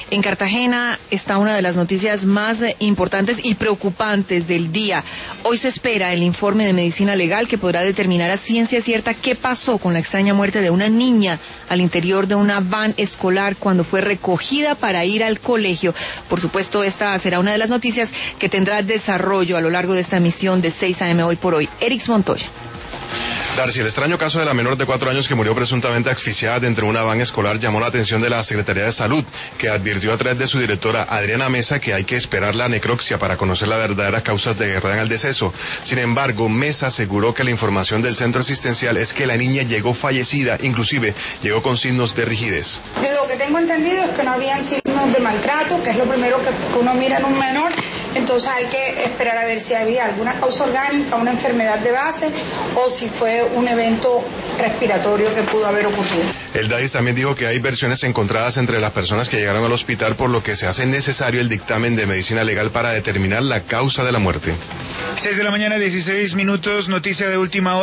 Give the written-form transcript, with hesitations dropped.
En Cartagena está una de las noticias más importantes y preocupantes del día. Hoy se espera el informe de medicina legal que podrá determinar a ciencia cierta qué pasó con la extraña muerte de una niña al interior de una van escolar cuando fue recogida para ir al colegio. Por supuesto, esta será una de las noticias que tendrá desarrollo a lo largo de esta emisión de 6 AM Hoy por Hoy. Erix Montoya. Darcy, el extraño caso de la menor de 4 años que murió presuntamente asfixiada dentro de una van escolar llamó la atención de la Secretaría de Salud, que advirtió a través de su directora Adriana Mesa que hay que esperar la necropsia para conocer las verdaderas causas que rodean al deceso. Sin embargo, Mesa aseguró que la información del centro asistencial es que la niña llegó fallecida, inclusive llegó con signos de rigidez. De lo que tengo entendido es que no habían signos de maltrato, que es lo primero que uno mira en un menor. Entonces hay que esperar a ver si había alguna causa orgánica, una enfermedad de base o si fue un evento respiratorio que pudo haber ocurrido. El DAIS también dijo que hay versiones encontradas entre las personas que llegaron al hospital, por lo que se hace necesario el dictamen de medicina legal para determinar la causa de la muerte. 6 de la mañana, 16 minutos, noticia de última hora.